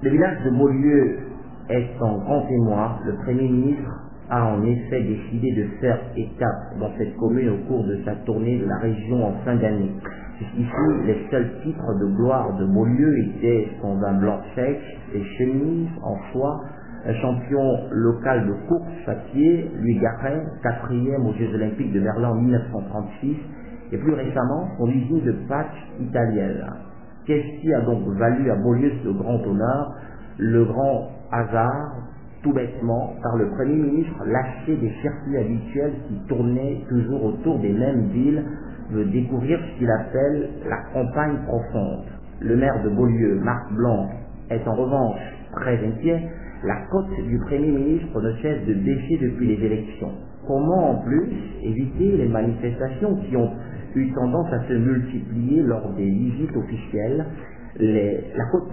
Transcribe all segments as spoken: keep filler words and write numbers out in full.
Le village de Beaulieu est en grand témoin. Le Premier ministre a en effet décidé de faire étape dans cette commune au cours de sa tournée de la région en fin d'année. Jusqu'ici, les seuls titres de gloire de Beaulieu étaient son vin blanc sec, ses chemises en soie, un champion local de course à pied, Louis Garin, quatrième aux Jeux Olympiques de Berlin en mille neuf cent trente-six, et plus récemment, son usine de pâtes italienne. Qu'est-ce qui a donc valu à Beaulieu ce grand honneur? Le grand hasard, tout bêtement, par le Premier ministre, lâché des circuits habituels qui tournaient toujours autour des mêmes villes, veut découvrir ce qu'il appelle la campagne profonde. Le maire de Beaulieu, Marc Blanc, est en revanche très inquiet. La cote du Premier ministre ne cesse de baisser depuis les élections. Comment en plus éviter les manifestations qui ont eu tendance à se multiplier lors des visites officielles? Les, la côte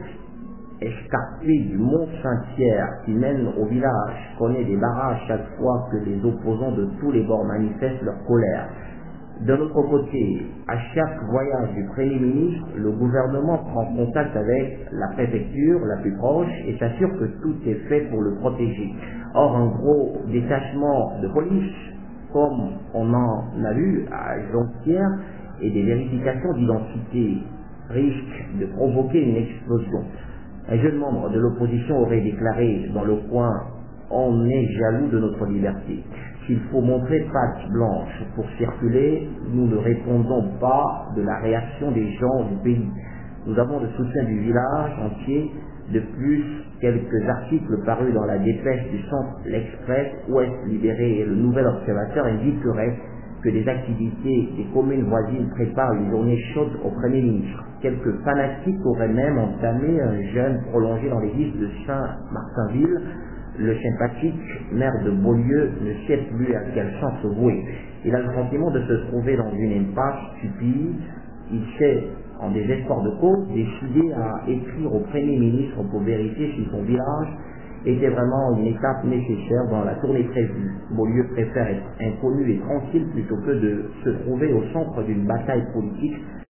escarpée du Mont Saint-Pierre qui mène au village connaît des barrages chaque fois que les opposants de tous les bords manifestent leur colère. De l'autre côté, à chaque voyage du Premier ministre, le gouvernement prend contact avec la préfecture la plus proche et s'assure que tout est fait pour le protéger. Or, un gros détachement de police, comme on en a vu à Jonquière, et des vérifications d'identité risquent de provoquer une explosion. Un jeune membre de l'opposition aurait déclaré dans le coin « On est jaloux de notre liberté ». S'il faut montrer patte blanche pour circuler, nous ne répondons pas de la réaction des gens du pays. Nous avons le soutien du village entier. De plus, quelques articles parus dans la dépêche du centre L'Express, Ouest Libéré et le Nouvel Observateur indiqueraient que des activités des communes voisines préparent une journée chaude au Premier ministre. Quelques fanatiques auraient même entamé un jeûne prolongé dans l'église de Saint-Martinville. Le sympathique maire de Beaulieu ne sait plus à quel champ se vouer. Il a le sentiment de se trouver dans une impasse stupide. Il s'est, en désespoir de cause, décidé à écrire au Premier ministre pour vérifier si son village était vraiment une étape nécessaire dans la tournée prévue. Beaulieu préfère être inconnu et tranquille plutôt que de se trouver au centre d'une bataille politique